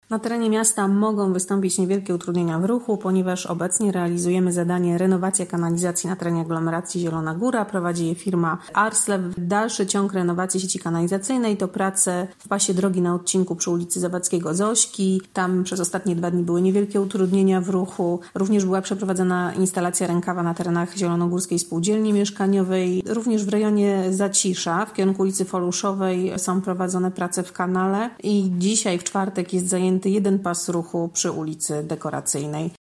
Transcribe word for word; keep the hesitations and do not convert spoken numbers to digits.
Na terenie miasta mogą wystąpić niewielkie utrudnienia w ruchu, ponieważ obecnie realizujemy zadanie renowacja kanalizacji na terenie aglomeracji Zielona Góra. Prowadzi je firma Arslew. Dalszy ciąg renowacji sieci kanalizacyjnej to prace w pasie drogi na odcinku przy ulicy Zawadzkiego Zośki. Tam przez ostatnie dwa dni były niewielkie utrudnienia w ruchu. Również była przeprowadzona instalacja rękawa na terenach Zielonogórskiej Spółdzielni Mieszkaniowej. Również w rejonie Zacisza w kierunku ulicy Foluszowej są prowadzone prace w kanale i dzisiaj w czwartek jest zajęty jeden pas ruchu przy ulicy Dekoracyjnej.